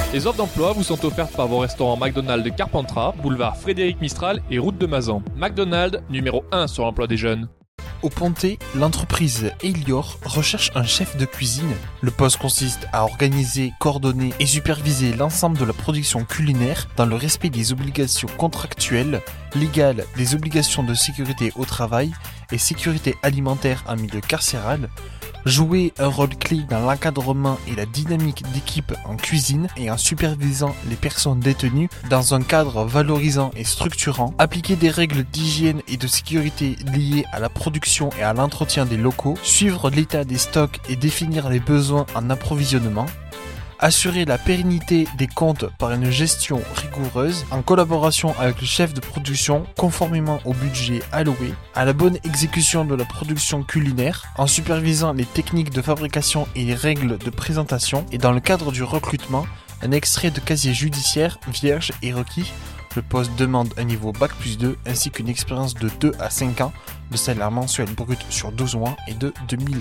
Les offres d'emploi vous sont offertes par vos restaurants McDonald's de Carpentras, boulevard Frédéric Mistral et route de Mazan. McDonald's, numéro 1 sur l'emploi des jeunes. Au Pontet, l'entreprise Elior recherche un chef de cuisine. Le poste consiste à organiser, coordonner et superviser l'ensemble de la production culinaire dans le respect des obligations contractuelles, légales, des obligations de sécurité au travail et sécurité alimentaire en milieu carcéral. Jouer un rôle clé dans l'encadrement et la dynamique d'équipe en cuisine et en supervisant les personnes détenues dans un cadre valorisant et structurant. Appliquer des règles d'hygiène et de sécurité liées à la production et à l'entretien des locaux. Suivre l'état des stocks et définir les besoins en approvisionnement. Assurer la pérennité des comptes par une gestion rigoureuse en collaboration avec le chef de production conformément au budget alloué, à la bonne exécution de la production culinaire, en supervisant les techniques de fabrication et les règles de présentation, et dans le cadre du recrutement, un extrait de casier judiciaire vierge est requis. Le poste demande un niveau Bac+2 ainsi qu'une expérience de 2 à 5 ans. Le salaire mensuel brut sur 12 mois est de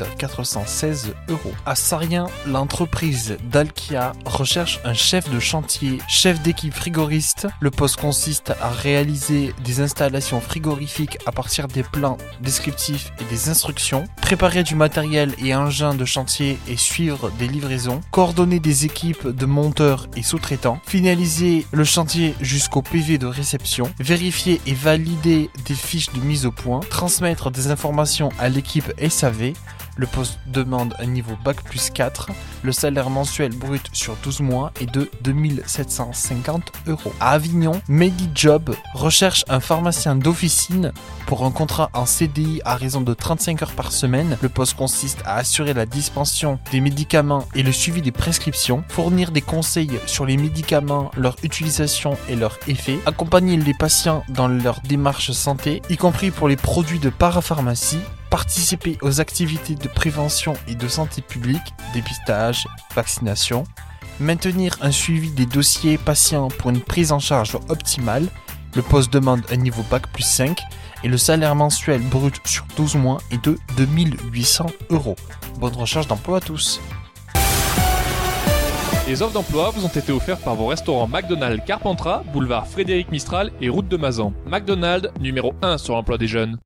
2416 €. À Sarrien, l'entreprise Dalkia recherche un chef de chantier, chef d'équipe frigoriste. Le poste consiste à réaliser des installations frigorifiques à partir des plans descriptifs et des instructions, préparer du matériel et engins de chantier et suivre des livraisons, coordonner des équipes de monteurs et sous-traitants, finaliser le chantier jusqu'au PV de réception, vérifier et valider des fiches de mise au point, transmettre des informations à l'équipe SAV. Le poste demande un niveau Bac+4. Le salaire mensuel brut sur 12 mois est de 2750 €. À Avignon, Medijob recherche un pharmacien d'officine pour un contrat en CDI à raison de 35 heures par semaine. Le poste consiste à assurer la dispensation des médicaments et le suivi des prescriptions, fournir des conseils sur les médicaments, leur utilisation et leur effet, accompagner les patients dans leur démarche santé, y compris pour les produits de parapharmacie, participer aux activités de prévention et de santé publique, dépistage, vaccination, maintenir un suivi des dossiers patients pour une prise en charge optimale. Le poste demande un niveau Bac+5 et le salaire mensuel brut sur 12 mois est de 2800 €. Bonne recherche d'emploi à tous. Les offres d'emploi vous ont été offertes par vos restaurants McDonald's Carpentras, boulevard Frédéric Mistral et route de Mazan. McDonald's, numéro 1 sur l'emploi des jeunes.